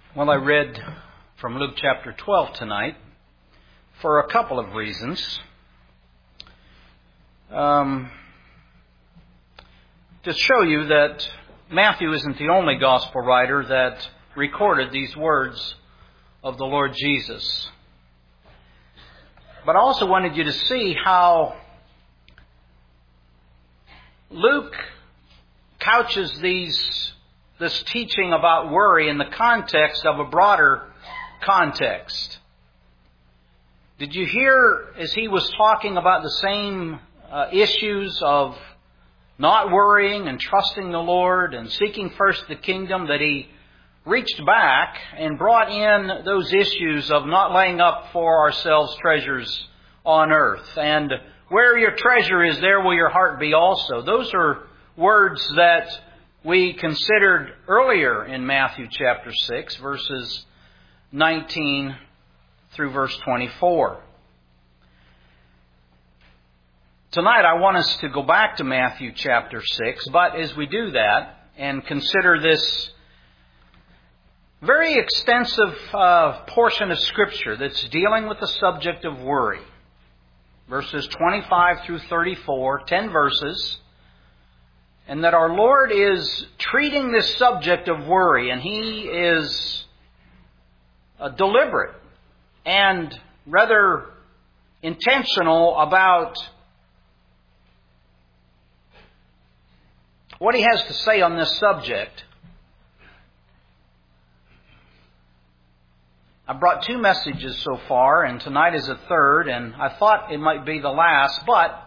Well, I read from Luke chapter 12 tonight for a couple of reasons. To show you that Matthew isn't the only gospel writer that recorded these words of the Lord Jesus. But I also wanted you to see how Luke couches this teaching about worry in the context of a broader context. Did you hear as he was talking about the same issues of not worrying and trusting the Lord and seeking first the kingdom, that he reached back and brought in those issues of not laying up for ourselves treasures on earth. And where your treasure is, there will your heart be also. Those are words that we considered earlier in Matthew chapter 6, verses 19 through verse 24. Tonight I want us to go back to Matthew chapter 6, but as we do that and consider this very extensive portion of Scripture that's dealing with the subject of worry, verses 25 through 34, 10 verses, and that our Lord is treating this subject of worry, and He is deliberate and rather intentional about what He has to say on this subject. I brought 2 messages so far, and tonight is a third, and I thought it might be the last, but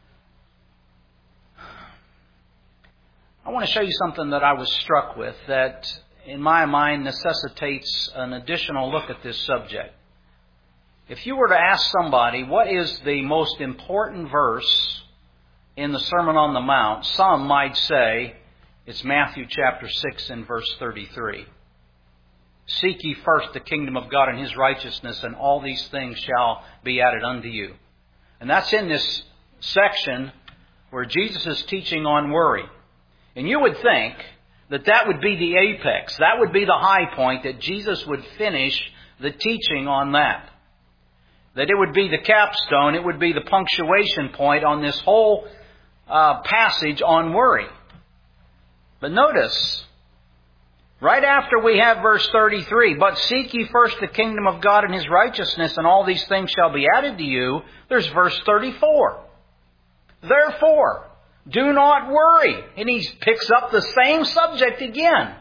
I want to show you something that I was struck with that, in my mind, necessitates an additional look at this subject. If you were to ask somebody, what is the most important verse in the Sermon on the Mount, some might say it's Matthew chapter 6 and verse 33. Seek ye first the kingdom of God and His righteousness, and all these things shall be added unto you. And that's in this section where Jesus is teaching on worry. And you would think that that would be the apex, that would be the high point, that Jesus would finish the teaching on that. That it would be the capstone, it would be the punctuation point on this whole passage on worry. But notice, right after we have verse 33, but seek ye first the kingdom of God and His righteousness, and all these things shall be added to you, there's verse 34. Therefore, do not worry. And he picks up the same subject again.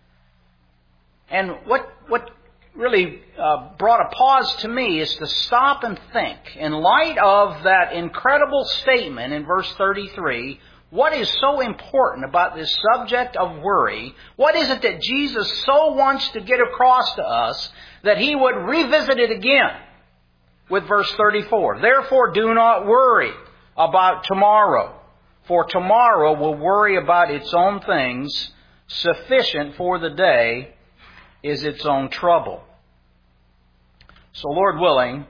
And what really brought a pause to me is to stop and think, in light of that incredible statement in verse 33, what is so important about this subject of worry? What is it that Jesus so wants to get across to us that He would revisit it again with verse 34? Therefore, do not worry about tomorrow, for tomorrow will worry about its own things. Sufficient for the day is its own trouble. So, Lord willing,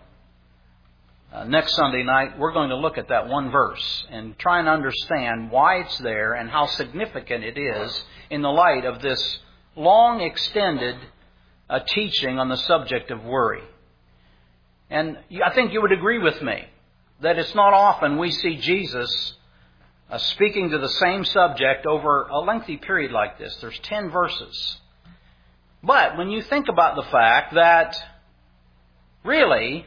next Sunday night, we're going to look at that one verse and try and understand why it's there and how significant it is in the light of this long extended teaching on the subject of worry. And I think you would agree with me that it's not often we see Jesus speaking to the same subject over a lengthy period like this. There's 10 verses. But when you think about the fact that really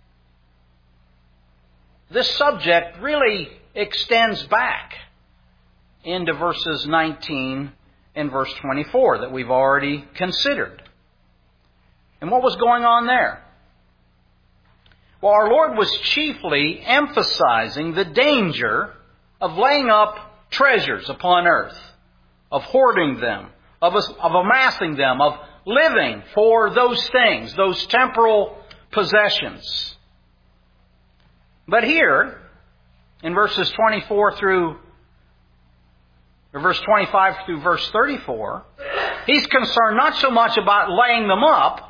this subject really extends back into verses 19 and verse 24 that we've already considered. And what was going on there? Well, our Lord was chiefly emphasizing the danger of laying up treasures upon earth, of hoarding them, of amassing them, of living for those things, those temporal possessions. But here, in verses 24 through, or verse 25 through verse 34, He's concerned not so much about laying them up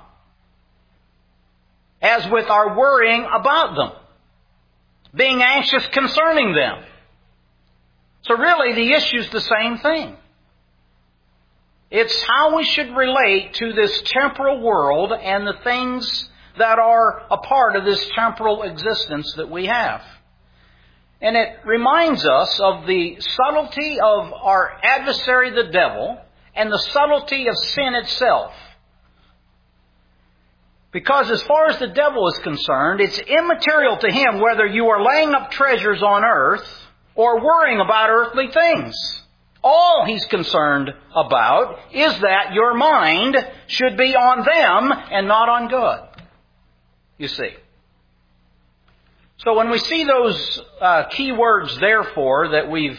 as with our worrying about them, being anxious concerning them. So really, the issue's the same thing. It's how we should relate to this temporal world and the things that are a part of this temporal existence that we have. And it reminds us of the subtlety of our adversary, the devil, and the subtlety of sin itself. Because as far as the devil is concerned, it's immaterial to him whether you are laying up treasures on earth or worrying about earthly things. All he's concerned about is that your mind should be on them and not on God. You see. So when we see those key words, therefore, that we've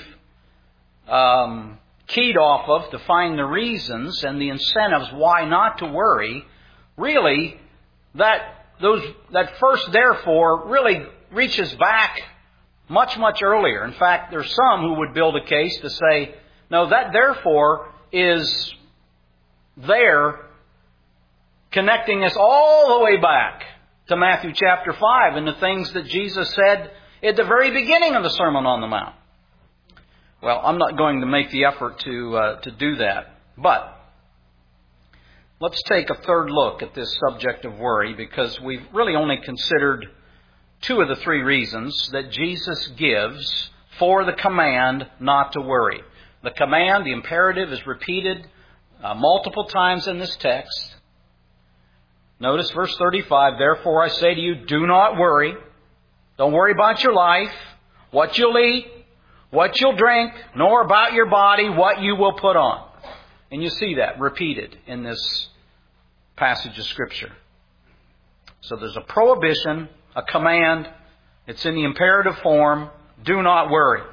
keyed off of to find the reasons and the incentives why not to worry, really, that first therefore really reaches back much, much earlier. In fact, there's some who would build a case to say, no, that therefore is there connecting us all the way back to Matthew chapter 5 and the things that Jesus said at the very beginning of the Sermon on the Mount. Well, I'm not going to make the effort to do that. But let's take a third look at this subject of worry, because we've really only considered two of the three reasons that Jesus gives for the command not to worry. The command, the imperative, is repeated multiple times in this text. Notice verse 35, therefore I say to you, do not worry. Don't worry about your life, what you'll eat, what you'll drink, nor about your body, what you will put on. And you see that repeated in this passage of Scripture. So there's a prohibition, a command. It's in the imperative form. Do not worry.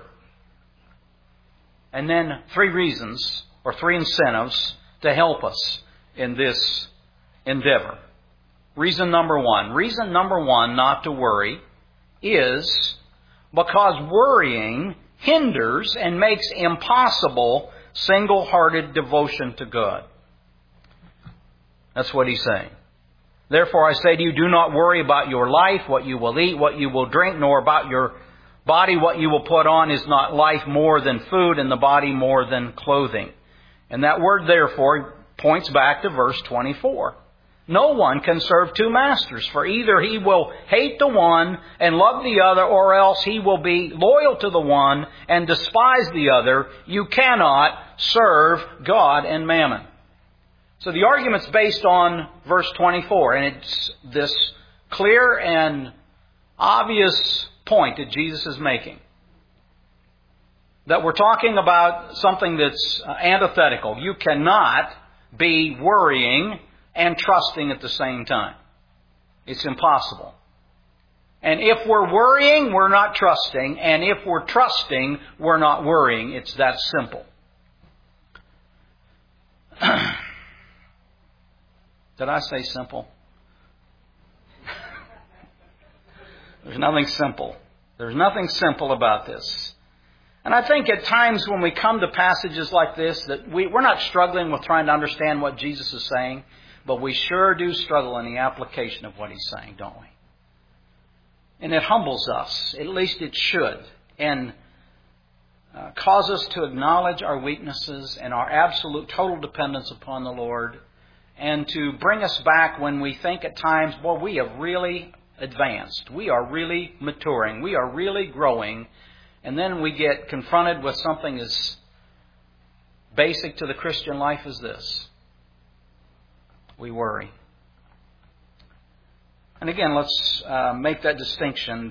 And then three reasons or three incentives to help us in this endeavor. Reason number one. Reason number one not to worry is because worrying hinders and makes impossible single-hearted devotion to God. That's what he's saying. Therefore I say to you, do not worry about your life, what you will eat, what you will drink, nor about your body, what you will put on. Is not life more than food, and the body more than clothing? And that word therefore points back to verse 24. No one can serve two masters, for either he will hate the one and love the other, or else he will be loyal to the one and despise the other. You cannot serve God and mammon. So the argument's based on verse 24, and it's this clear and obvious point that Jesus is making. That we're talking about something that's antithetical. You cannot be worrying and trusting at the same time. It's impossible. And if we're worrying, we're not trusting. And if we're trusting, we're not worrying. It's that simple. Did I say simple? There's nothing simple. There's nothing simple about this. And I think at times when we come to passages like this, that we're not struggling with trying to understand what Jesus is saying, but we sure do struggle in the application of what he's saying, don't we? And it humbles us. At least it should. And cause us to acknowledge our weaknesses and our absolute total dependence upon the Lord, and to bring us back when we think at times, boy, we have really advanced. We are really maturing. We are really growing. And then we get confronted with something as basic to the Christian life as this. We worry. And again, let's make that distinction.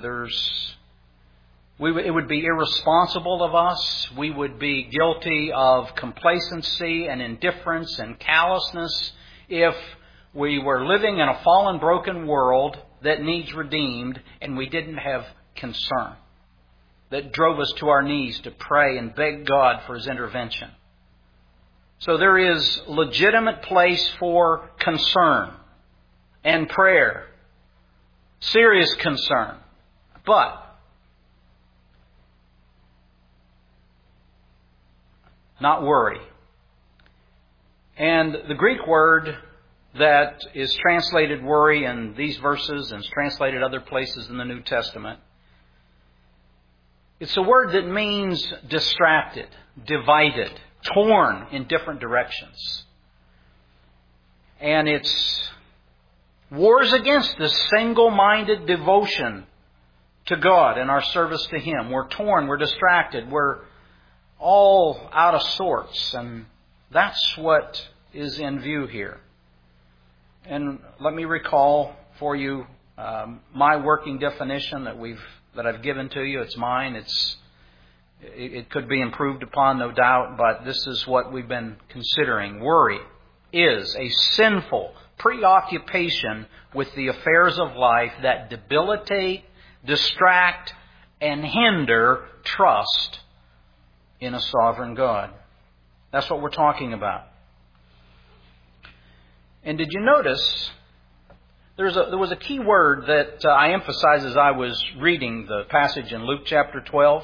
It would be irresponsible of us. We would be guilty of complacency and indifference and callousness if we were living in a fallen, broken world that needs redeemed and we didn't have concern that drove us to our knees to pray and beg God for His intervention. So there is legitimate place for concern and prayer, serious concern, but not worry. And the Greek word that is translated worry in these verses and is translated other places in the New Testament, it's a word that means distracted, divided, torn in different directions. And it's wars against this single-minded devotion to God and our service to Him. We're torn, we're distracted, we're all out of sorts. And that's what is in view here. And let me recall for you my working definition that I've given to you. It's mine. It could be improved upon, no doubt, but this is what we've been considering. Worry is a sinful preoccupation with the affairs of life that debilitate, distract, and hinder trust in a sovereign God. That's what we're talking about. And did you notice there was a key word that I emphasized as I was reading the passage in Luke chapter 12?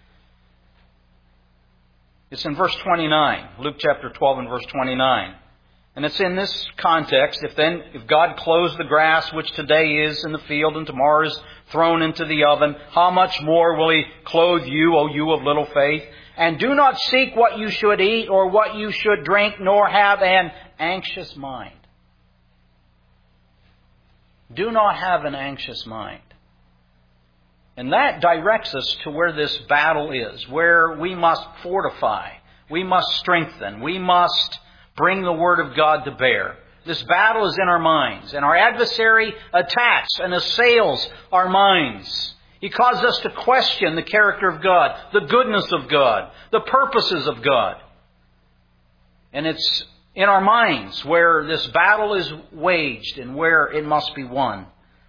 It's in verse 29, Luke chapter 12 and verse 29. And it's in this context, if God clothes the grass, which today is in the field and tomorrow is thrown into the oven, how much more will He clothe you, O you of little faith? And do not seek what you should eat or what you should drink, nor have an anxious mind. Do not have an anxious mind. And that directs us to where this battle is, where we must fortify, we must strengthen, we must bring the Word of God to bear. This battle is in our minds, and our adversary attacks and assails our minds. He causes us to question the character of God, the goodness of God, the purposes of God. And it's in our minds where this battle is waged and where it must be won.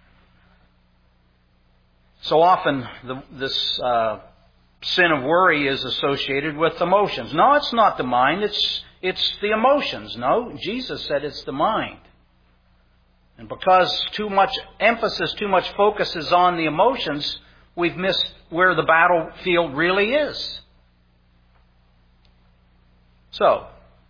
So often this sin of worry is associated with emotions. No, it's not the mind, it's the emotions. No, Jesus said it's the mind. And because too much emphasis, too much focus is on the emotions, we've missed where the battlefield really is. So,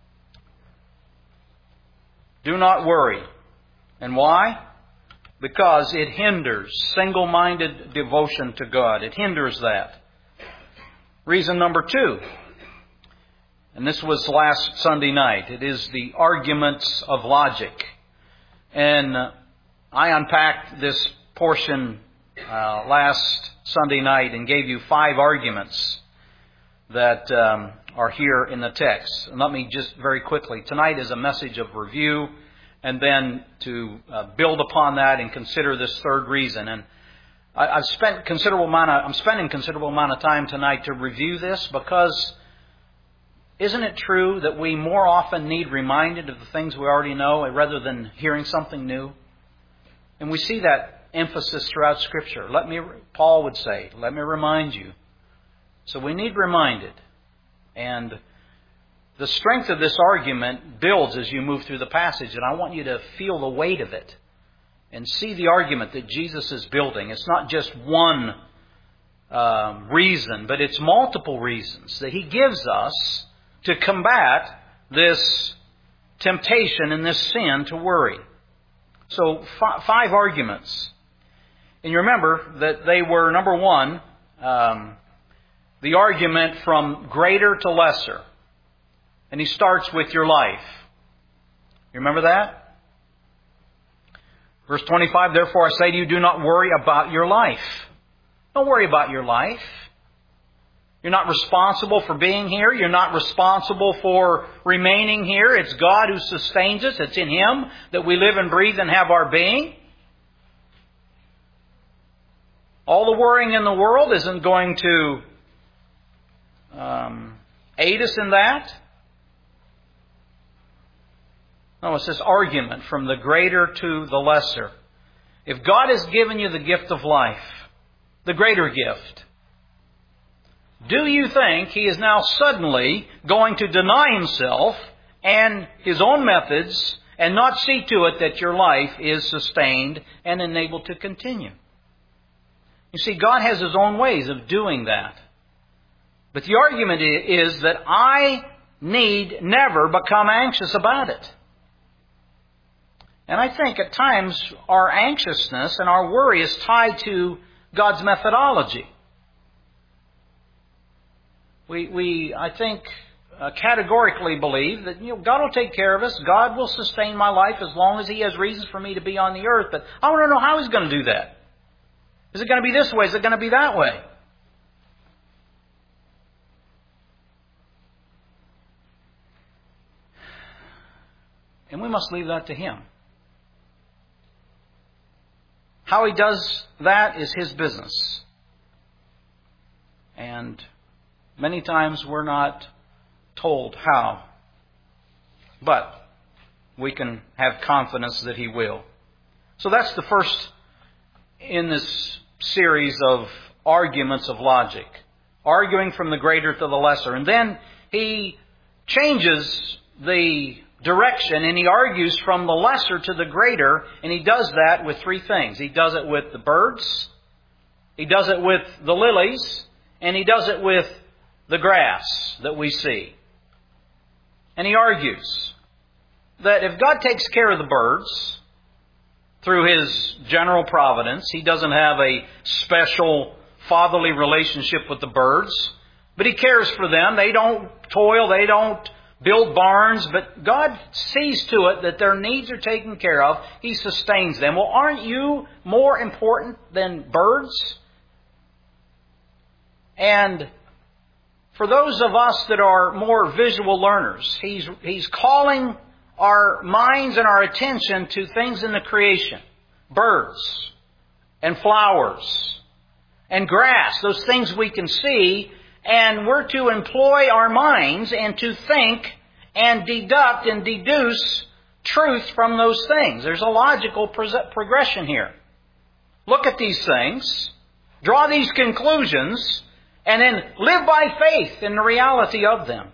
do not worry. And why? Because it hinders single-minded devotion to God. It hinders that. Reason number 2, and this was last Sunday night, it is the arguments of logic. And I unpacked this portion last Sunday night and gave you 5 arguments that are here in the text. And let me just very quickly, tonight is a message of review, and then to build upon that and consider this third reason. And I'm spending considerable amount of time tonight to review this, because isn't it true that we more often need reminded of the things we already know rather than hearing something new? And we see that emphasis throughout Scripture. Paul would say, let me remind you. So we need reminded. And the strength of this argument builds as you move through the passage, and I want you to feel the weight of it and see the argument that Jesus is building. It's not just one reason, but it's multiple reasons that He gives us to combat this temptation and this sin to worry. So 5 arguments. And you remember that they were, number 1, the argument from greater to lesser. And he starts with your life. You remember that? Verse 25, therefore I say to you, do not worry about your life. Don't worry about your life. You're not responsible for being here. You're not responsible for remaining here. It's God who sustains us. It's in Him that we live and breathe and have our being. All the worrying in the world isn't going to aid us in that. No, it's this argument from the greater to the lesser. If God has given you the gift of life, the greater gift, do you think He is now suddenly going to deny Himself and His own methods and not see to it that your life is sustained and enabled to continue? You see, God has His own ways of doing that. But the argument is that I need never become anxious about it. And I think at times our anxiousness and our worry is tied to God's methodology. I think categorically believe that God will take care of us. God will sustain my life as long as He has reasons for me to be on the earth. But I want to know how He's going to do that. Is it going to be this way? Is it going to be that way? And we must leave that to Him. How He does that is His business. And many times we're not told how. But we can have confidence that He will. So that's the first in this series of arguments of logic. Arguing from the greater to the lesser. And then He changes the direction and He argues from the lesser to the greater, and He does that with three things. He does it with the birds, He does it with the lilies, and He does it with the grass that we see. And He argues that if God takes care of the birds through His general providence, He doesn't have a special fatherly relationship with the birds, but He cares for them. They don't toil, they don't build barns, but God sees to it that their needs are taken care of. He sustains them. Well, aren't you more important than birds? And for those of us that are more visual learners, He's calling our minds and our attention to things in the creation. Birds and flowers and grass, those things we can see. And we're to employ our minds and to think and deduct and deduce truth from those things. There's a logical progression here. Look at these things, draw these conclusions, and then live by faith in the reality of them.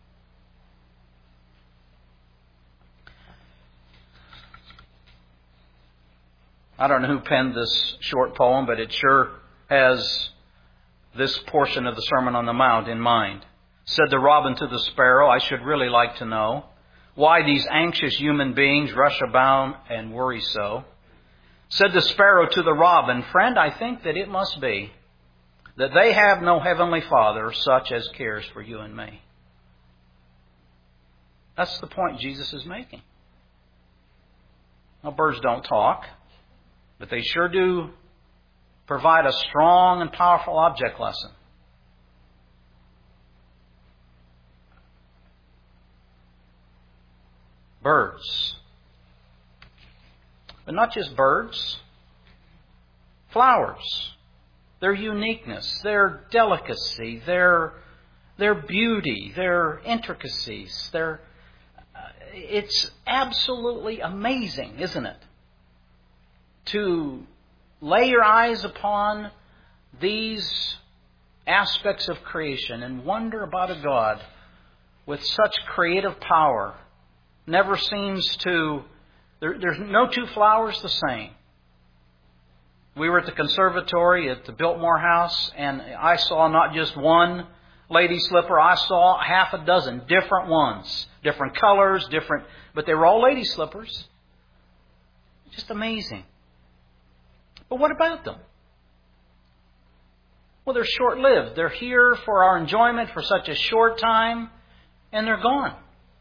I don't know who penned this short poem, but it sure has this portion of the Sermon on the Mount in mind. Said the robin to the sparrow, I should really like to know why these anxious human beings rush about and worry so. Said the sparrow to the robin, friend, I think that it must be that they have no heavenly Father such as cares for you and me. That's the point Jesus is making. Now, birds don't talk, but they sure do provide a strong and powerful object lesson. Birds. But not just birds. Flowers. Their uniqueness, their delicacy, their beauty, their intricacies. It's absolutely amazing, isn't it? To lay your eyes upon these aspects of creation and wonder about a God with such creative power. Never seems to... There's no two flowers the same. We were at the conservatory at the Biltmore House, and I saw not just one lady slipper. I saw half a dozen different ones. Different colors, but they were all lady slippers. Just amazing. But what about them? Well, they're short-lived. They're here for our enjoyment for such a short time, and they're gone.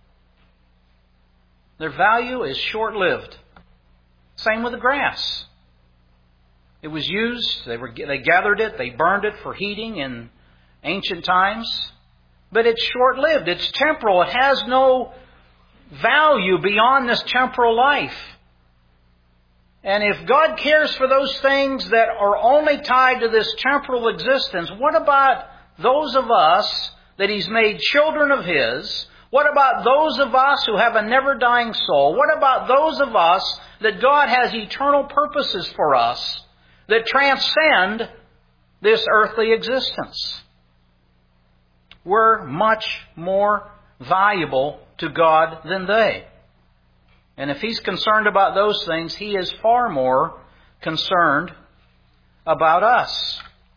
Their value is short-lived. Same with the grass. It was used, they gathered it, they burned it for heating in ancient times. But it's short-lived, it's temporal, it has no value beyond this temporal life. And if God cares for those things that are only tied to this temporal existence, what about those of us that He's made children of His? What about those of us who have a never-dying soul? What about those of us that God has eternal purposes for us that transcend this earthly existence? We're much more valuable to God than they. And if He's concerned about those things, He is far more concerned about us.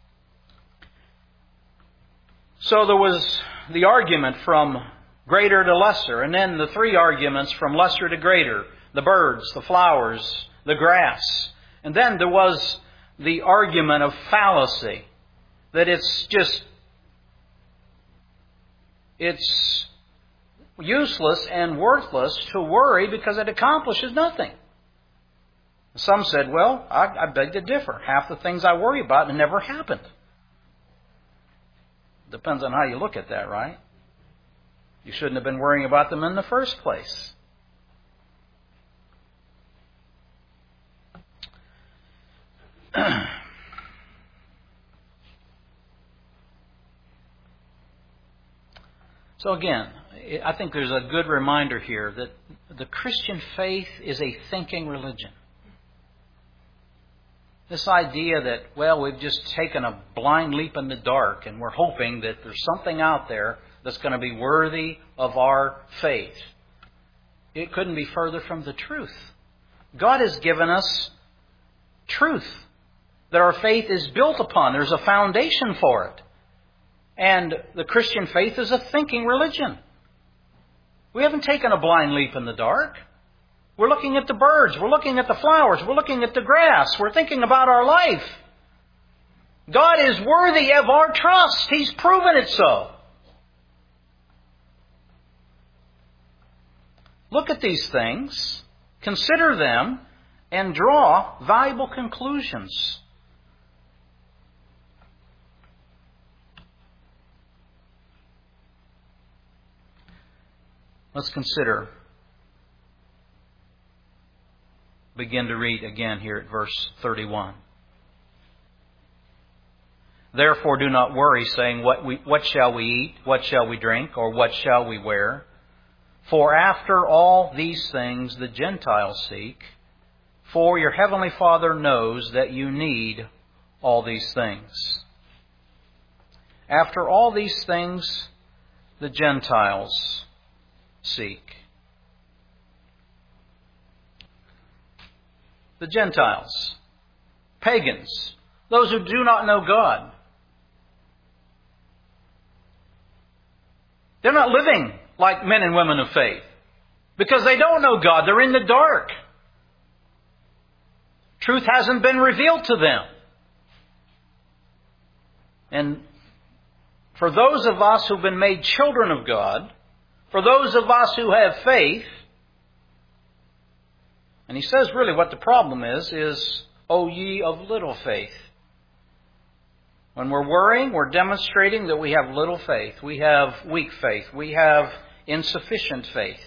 So there was the argument from greater to lesser, and then the three arguments from lesser to greater: the birds, the flowers, the grass. And then there was the argument of fallacy, that it's useless and worthless to worry because it accomplishes nothing. Some said, well, I beg to differ. Half the things I worry about never happened. Depends on how you look at that, right? You shouldn't have been worrying about them in the first place. So again, I think there's a good reminder here that the Christian faith is a thinking religion. This idea that, well, we've just taken a blind leap in the dark and we're hoping that there's something out there that's going to be worthy of our faith. It couldn't be further from the truth. God has given us truth that our faith is built upon. There's a foundation for it. And the Christian faith is a thinking religion. We haven't taken a blind leap in the dark. We're looking at the birds. We're looking at the flowers. We're looking at the grass. We're thinking about our life. God is worthy of our trust. He's proven it so. Look at these things, consider them, and draw valuable conclusions. Let's begin to read again here at verse 31. Therefore do not worry, saying, what shall we eat? What shall we drink? Or what shall we wear? For after all these things the Gentiles seek. For your heavenly Father knows that you need all these things. After all these things the Gentiles seek. The Gentiles, pagans, those who do not know God. They're not living like men and women of faith because they don't know God. They're in the dark. Truth hasn't been revealed to them. And for those of us who've been made children of God, for those of us who have faith, and he says really what the problem is, O ye of little faith. When we're worrying, we're demonstrating that we have little faith. We have weak faith. We have insufficient faith.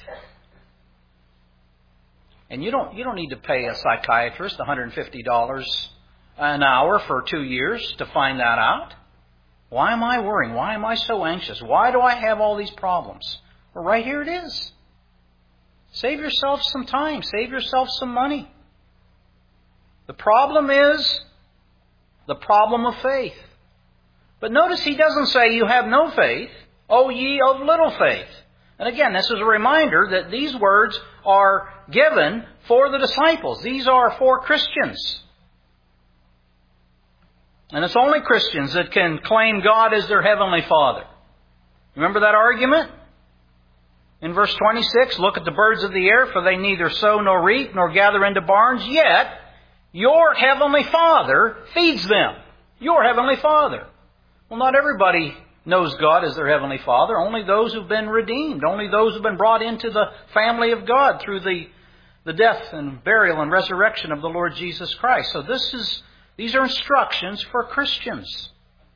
And you don't need to pay a psychiatrist $150 an hour for 2 years to find that out. Why am I worrying? Why am I so anxious? Why do I have all these problems? Well, right here it is. Save yourself some time. Save yourself some money. The problem is the problem of faith. But notice he doesn't say you have no faith, O ye of little faith. And again, this is a reminder that these words are given for the disciples. These are for Christians. And it's only Christians that can claim God as their heavenly Father. Remember that argument? In verse 26, look at the birds of the air, for they neither sow nor reap nor gather into barns, yet your heavenly Father feeds them. Your heavenly Father. Well, not everybody knows God as their heavenly Father. Only those who've been redeemed. Only those who've been brought into the family of God through the death and burial and resurrection of the Lord Jesus Christ. So these are instructions for Christians.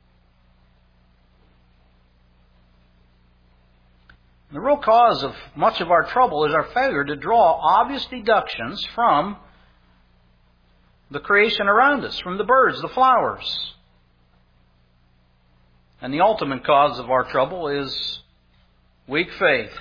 The real cause of much of our trouble is our failure to draw obvious deductions from the creation around us, from the birds, the flowers. And the ultimate cause of our trouble is weak faith.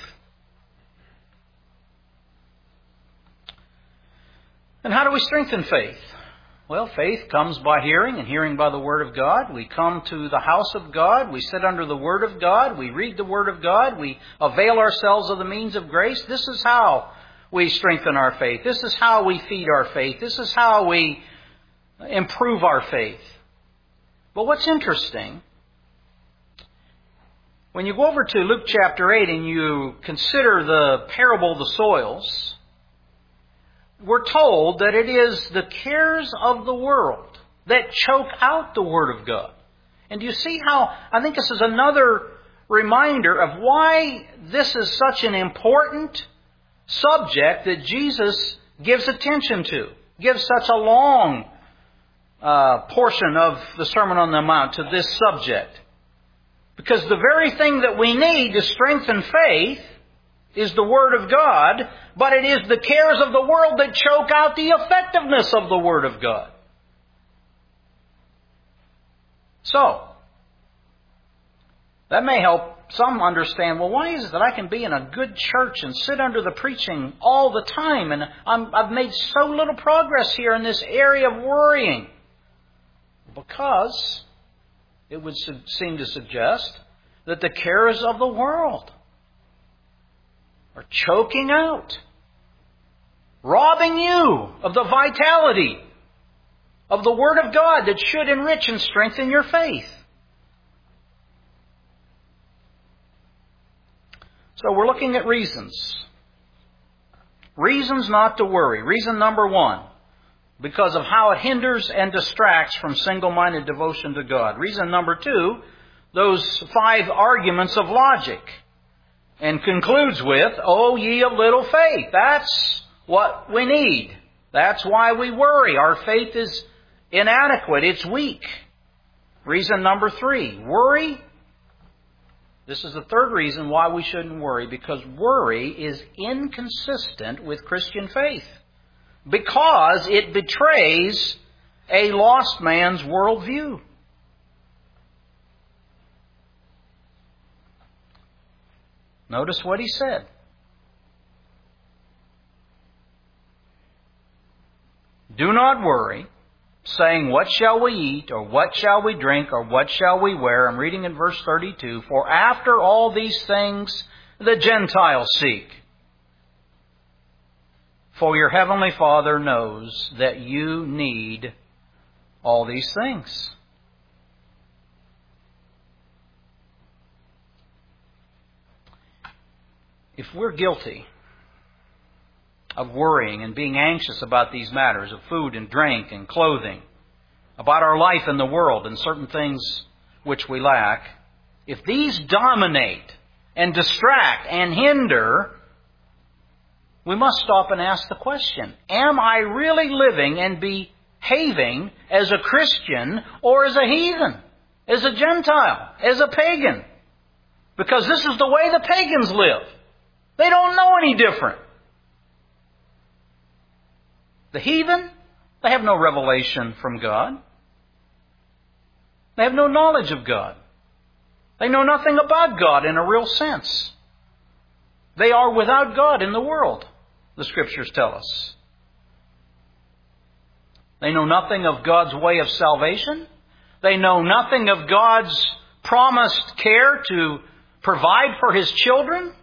And how do we strengthen faith? Well, faith comes by hearing, and hearing by the Word of God. We come to the house of God. We sit under the Word of God. We read the Word of God. We avail ourselves of the means of grace. This is how we strengthen our faith. This is how we feed our faith. This is how we improve our faith. But what's interesting, when you go over to Luke chapter 8 and you consider the parable of the soils, we're told that it is the cares of the world that choke out the Word of God. And do you see how, I think this is another reminder of why this is such an important subject that Jesus gives attention to, gives such a long portion of the Sermon on the Mount to this subject. Because the very thing that we need to strengthen faith is the Word of God, but it is the cares of the world that choke out the effectiveness of the Word of God. So, that may help some understand, well, why is it that I can be in a good church and sit under the preaching all the time, and I've made so little progress here in this area of worrying? Because it would seem to suggest that the cares of the world are choking out, robbing you of the vitality of the Word of God that should enrich and strengthen your faith. So we're looking at reasons. Reasons not to worry. Reason number one, because of how it hinders and distracts from single-minded devotion to God. Reason number two, those 5 arguments of logic. And concludes with, "O ye of little faith." That's what we need. That's why we worry. Our faith is inadequate. It's weak. Reason number 3, worry. This is the third reason why we shouldn't worry, because worry is inconsistent with Christian faith. Because it betrays a lost man's worldview. Notice what he said. "Do not worry, saying, what shall we eat, or what shall we drink, or what shall we wear?" I'm reading in verse 32. "For after all these things the Gentiles seek. For your heavenly Father knows that you need all these things." If we're guilty of worrying and being anxious about these matters of food and drink and clothing, about our life in the world and certain things which we lack, if these dominate and distract and hinder, we must stop and ask the question, am I really living and behaving as a Christian or as a heathen, as a Gentile, as a pagan? Because this is the way the pagans live. They don't know any different. The heathen, they have no revelation from God. They have no knowledge of God. They know nothing about God in a real sense. They are without God in the world, the Scriptures tell us. They know nothing of God's way of salvation. They know nothing of God's promised care to provide for His children.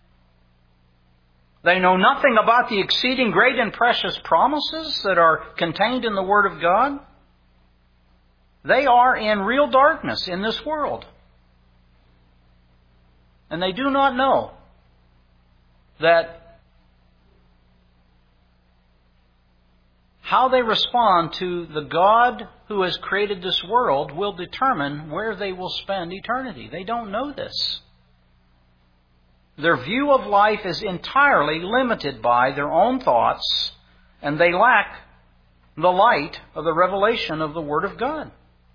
They know nothing about the exceeding great and precious promises that are contained in the Word of God. They are in real darkness in this world. And they do not know that how they respond to the God who has created this world will determine where they will spend eternity. They don't know this. Their view of life is entirely limited by their own thoughts, and they lack the light of the revelation of the Word of God.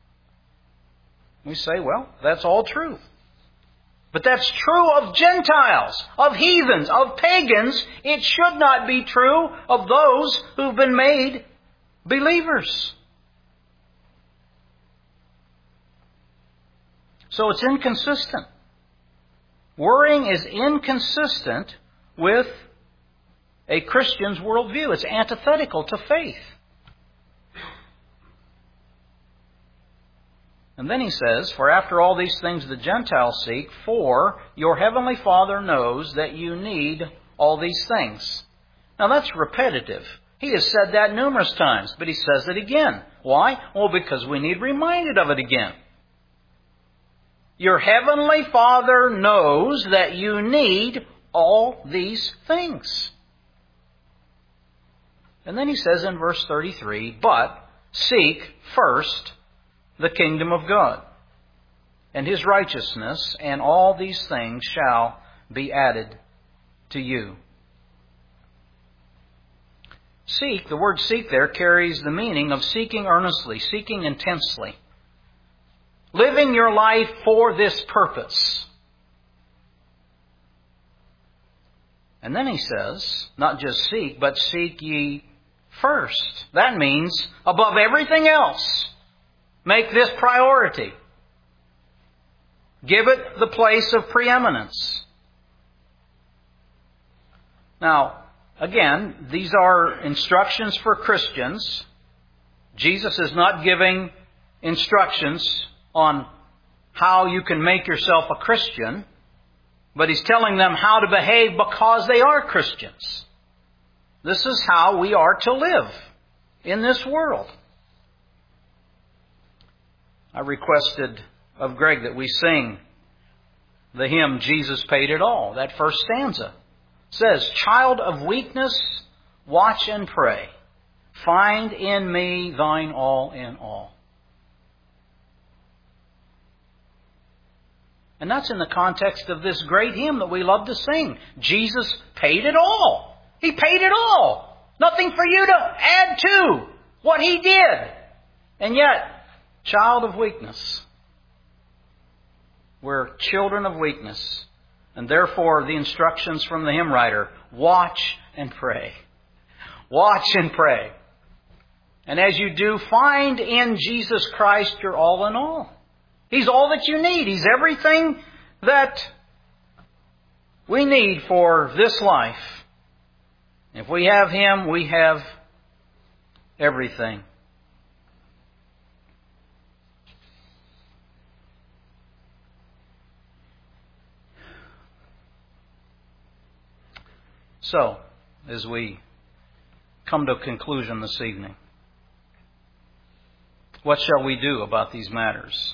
We say, well, that's all true. But that's true of Gentiles, of heathens, of pagans. It should not be true of those who've been made believers. So it's inconsistent. Worrying is inconsistent with a Christian's worldview. It's antithetical to faith. And then he says, "For after all these things the Gentiles seek, for your heavenly Father knows that you need all these things." Now that's repetitive. He has said that numerous times, but he says it again. Why? Well, because we need reminded of it again. Your heavenly Father knows that you need all these things. And then he says in verse 33, "But seek first the kingdom of God." and His righteousness, and all these things shall be added to you. Seek, the word seek there carries the meaning of seeking earnestly, seeking intensely. Living your life for this purpose. And then he says, not just seek, but seek ye first. That means above everything else, make this priority. Give it the place of preeminence. Now, again, these are instructions for Christians. Jesus is not giving instructions on how you can make yourself a Christian, but He's telling them how to behave because they are Christians. This is how we are to live in this world. I requested of Greg that we sing the hymn, Jesus Paid It All. That first stanza says, Child of weakness, watch and pray. Find in me thine all in all. And that's in the context of this great hymn that we love to sing. Jesus paid it all. He paid it all. Nothing for you to add to what He did. And yet, child of weakness. We're children of weakness. And therefore, the instructions from the hymn writer, watch and pray. Watch and pray. And as you do, find in Jesus Christ your all in all. He's all that you need. He's everything that we need for this life. If we have Him, we have everything. So, as we come to a conclusion this evening, what shall we do about these matters?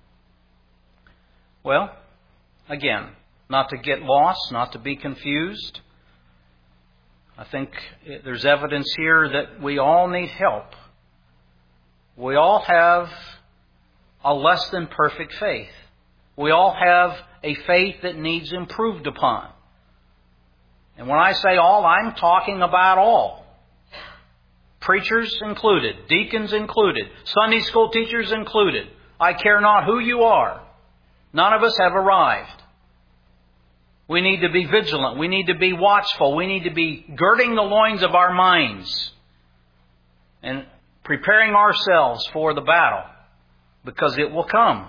Well, again, not to get lost, not to be confused. I think there's evidence here that we all need help. We all have a less than perfect faith. We all have a faith that needs improved upon. And when I say all, I'm talking about all. Preachers included, deacons included, Sunday school teachers included. I care not who you are. None of us have arrived. We need to be vigilant. We need to be watchful. We need to be girding the loins of our minds and preparing ourselves for the battle, because it will come.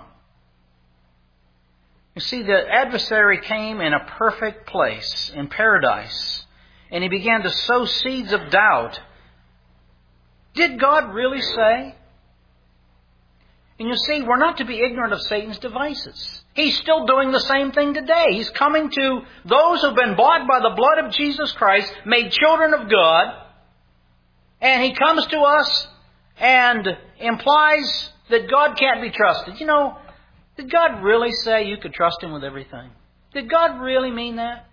You see, the adversary came in a perfect place, in paradise, and he began to sow seeds of doubt. Did God really say? And you see, we're not to be ignorant of Satan's devices. He's still doing the same thing today. He's coming to those who've been bought by the blood of Jesus Christ, made children of God, and he comes to us and implies that God can't be trusted. You know, did God really say you could trust Him with everything? Did God really mean that?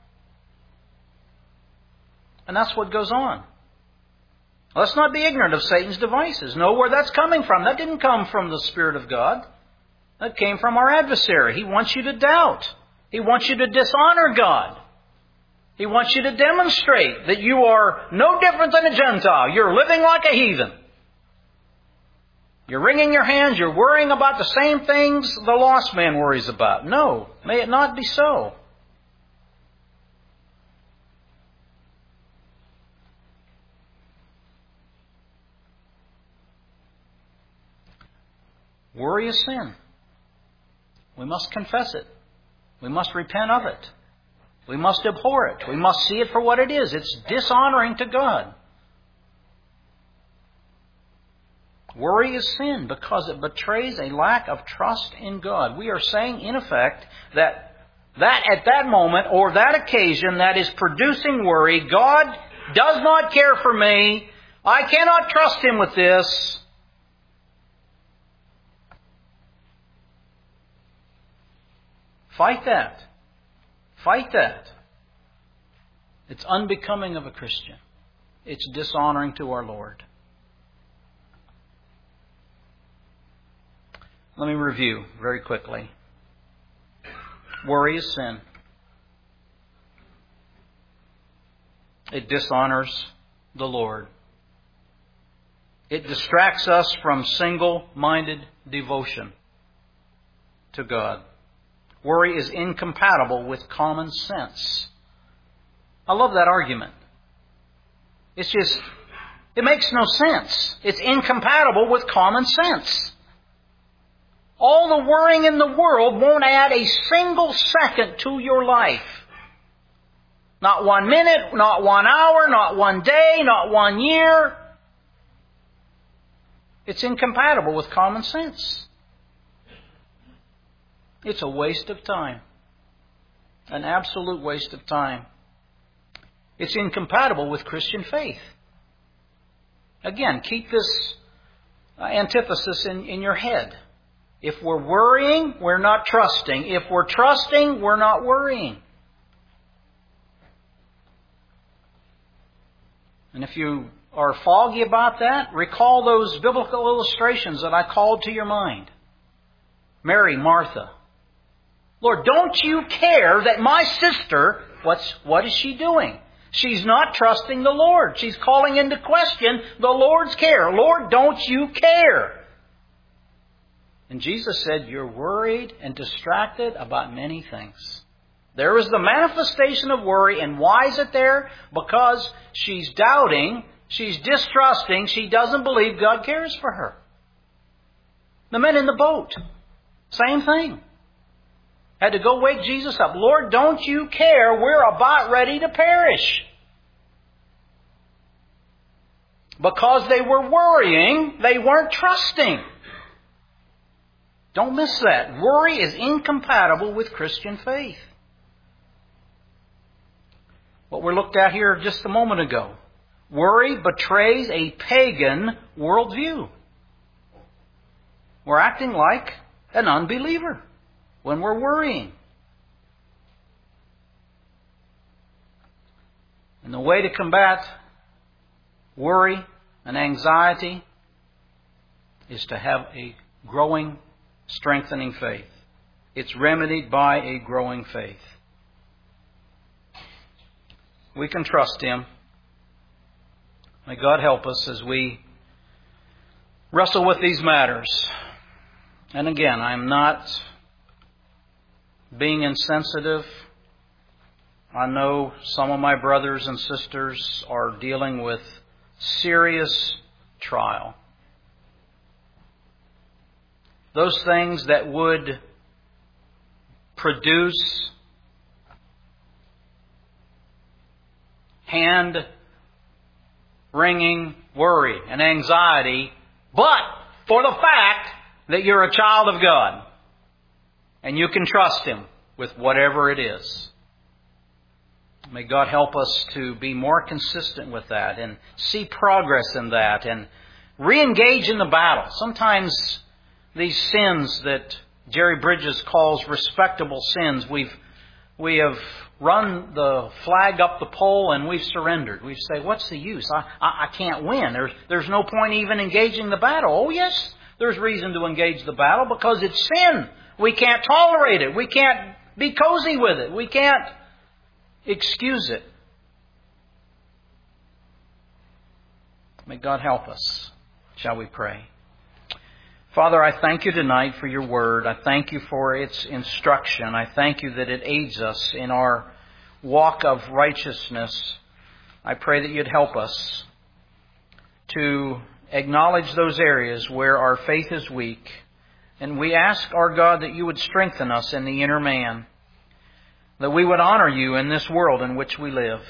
And that's what goes on. Let's not be ignorant of Satan's devices. Know where that's coming from. That didn't come from the Spirit of God. That came from our adversary. He wants you to doubt. He wants you to dishonor God. He wants you to demonstrate that you are no different than a Gentile. You're living like a heathen. You're wringing your hands. You're worrying about the same things the lost man worries about. No, may it not be so. Worry is sin. We must confess it. We must repent of it. We must abhor it. We must see it for what it is. It's dishonoring to God. Worry is sin because it betrays a lack of trust in God. We are saying, in effect, that at that moment or that occasion that is producing worry, God does not care for me. I cannot trust Him with this. Fight that. Fight that. It's unbecoming of a Christian. It's dishonoring to our Lord. Let me review very quickly. Worry is sin. It dishonors the Lord. It distracts us from single-minded devotion to God. Worry is incompatible with common sense. I love that argument. It makes no sense. It's incompatible with common sense. All the worrying in the world won't add a single second to your life. Not 1 minute, not 1 hour, not 1 day, not 1 year. It's incompatible with common sense. It's a waste of time. An absolute waste of time. It's incompatible with Christian faith. Again, keep this antithesis in your head. If we're worrying, we're not trusting. If we're trusting, we're not worrying. And if you are foggy about that, recall those biblical illustrations that I called to your mind. Mary, Martha. Lord, don't you care that my sister, what is she doing? She's not trusting the Lord. She's calling into question the Lord's care. Lord, don't you care? And Jesus said, you're worried and distracted about many things. There is the manifestation of worry. And why is it there? Because she's doubting, she's distrusting, she doesn't believe God cares for her. The men in the boat, same thing. Had to go wake Jesus up. Lord, don't you care? We're about ready to perish. Because they were worrying, they weren't trusting. Don't miss that. Worry is incompatible with Christian faith. What we looked at here just a moment ago. Worry betrays a pagan worldview. We're acting like an unbeliever when we're worrying. And the way to combat worry and anxiety is to have a growing, strengthening faith. It's remedied by a growing faith. We can trust Him. May God help us as we wrestle with these matters. And again, I'm not being insensitive. I know some of my brothers and sisters are dealing with serious trial. Those things that would produce hand-wringing worry and anxiety, but for the fact that you're a child of God and you can trust Him with whatever it is. May God help us to be more consistent with that and see progress in that and re-engage in the battle. Sometimes these sins that Jerry Bridges calls respectable sins, we have run the flag up the pole and we've surrendered. We say, what's the use? I can't win. There's no point even engaging the battle. Oh yes, there's reason to engage the battle because it's sin. We can't tolerate it. We can't be cozy with it. We can't excuse it. May God help us. Shall we pray? Father, I thank You tonight for Your Word. I thank You for its instruction. I thank You that it aids us in our walk of righteousness. I pray that You'd help us to acknowledge those areas where our faith is weak. And we ask, our God, that You would strengthen us in the inner man, that we would honor You in this world in which we live.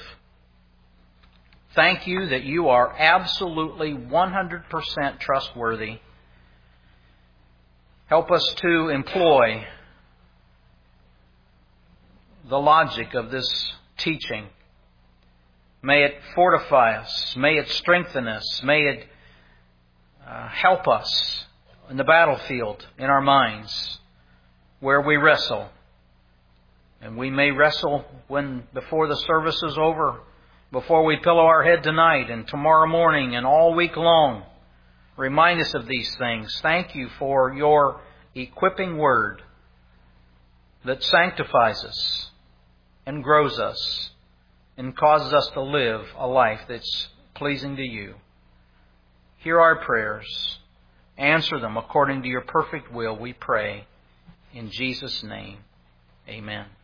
Thank You that You are absolutely 100% trustworthy. Help us to employ the logic of this teaching. May it fortify us. May it strengthen us. May it help us in the battlefield, in our minds, where we wrestle. And we may wrestle before the service is over, before we pillow our head tonight and tomorrow morning and all week long. Remind us of these things. Thank You for Your equipping word. that sanctifies us and grows us and causes us to live a life that's pleasing to You. Hear our prayers. Answer them according to Your perfect will, we pray. In Jesus' name, amen.